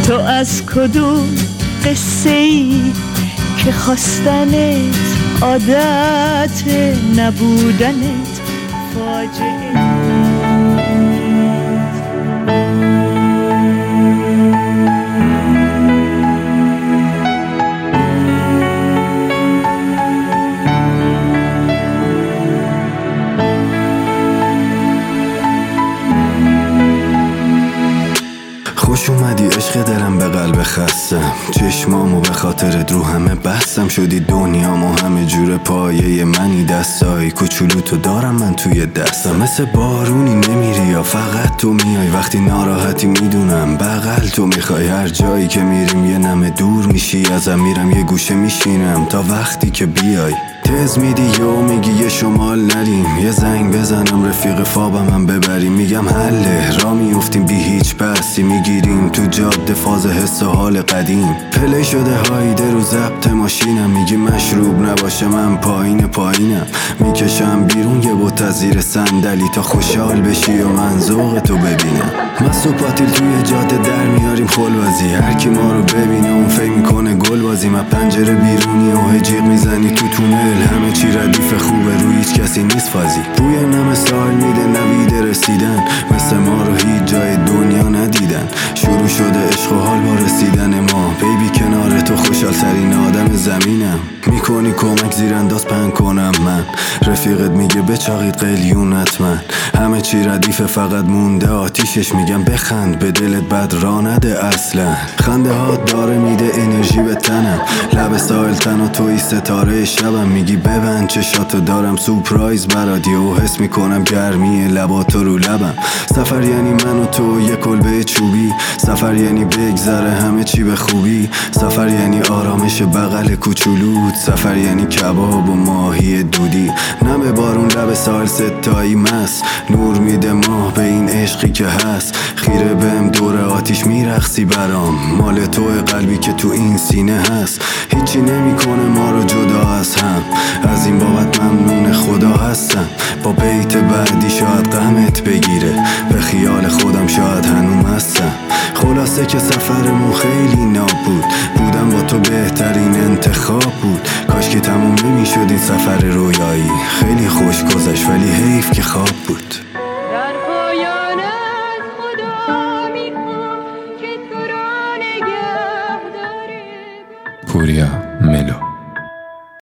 تو از کدوم قصه ای که خواستنت عادت نبودنت فاجعه؟ خوش اومدی عشق دلم به قلب خستم، چشمامو به خاطرت رو همه بستم. شدی دنیامو همه جور پایه منی، دستای کوچولوتو دارم من توی دستم. مثل بارونی نمیری یا فقط تو میای وقتی ناراحتی؟ میدونم بغل تو میخوای، هر جایی که میریم یه نمه دور میشی ازم. میرم یه گوشه میشینم تا وقتی که بیای. تز میدی یا میگی یه شمال نریم، یه زنگ بزنم رفیق فابم ببریم. میگم حله را میفتیم بی هیچ بحثی، میگیریم تو جاده فاز حس و حال قدیم. پلی شده هایده رو ضبط ماشینم، میگی مشروب نباشه من پایینم. میکشم بیرون یه بوت از زیر صندلی تا خوشحال بشی و من ذوق تو ببینم. مست و پاتیل توی جاده در میاریم خلوازی، هر کی ما رو ببینه اون فکر میکنه گل بازی. من پنجره بیرونی و هجیق میزنی تو تونل، همه چی ردیف خوبه روی هیچ کسی نیست فازی. بوی نم سال میده نوید رسیدن، مثل ما رو هیچ جای دنیا ندیدن. شروع شده عشق و حال با رسیدن ما، بیبی کنار تو خوشحال ترین آدم زمینم. میکنی کمک زیر انداز پن کنم من، رفیقت میگه بچاقید قلیون حتما. همه چی ردیفه فقط مونده آتیشش، میگم بخند به دلت بد را نده اصلا. خنده هات داره میده انرژی به تنم، لب سایل تن و توی ستاره شبم. میگی ببند چشاتو دارم سورپرایز برادی و حس میکنم گرمی لباتو رو لبم. سفر یعنی من و تو یه کلبه چوبی، سفر یعنی بگذره همه چی به خوبی. سفر یعنی آرامش بغل کوچولوت، سفر یعنی کباب و ماهی دودی. نم بارون لب ساحل ستایی مست، نور میده ماه به این عشقی که هست. خیره بهم دور آتیش میرقصی برام، مال توی قلبی که تو این سینه هست. هیچی نمیکنه ما رو جدا از هم، از این بابت ممنون خدا هستم. با بیت بعدی شاید غمت بگیره، به خیال خودم شاید هنوز هستم. خلاصه که سفرمون خیلی نابود، بودم با تو بهترین انتخاب بود. کاش که تموم نمیشد این سفر رویایی، خیلی خوش گذشت ولی حیف که خواب بود.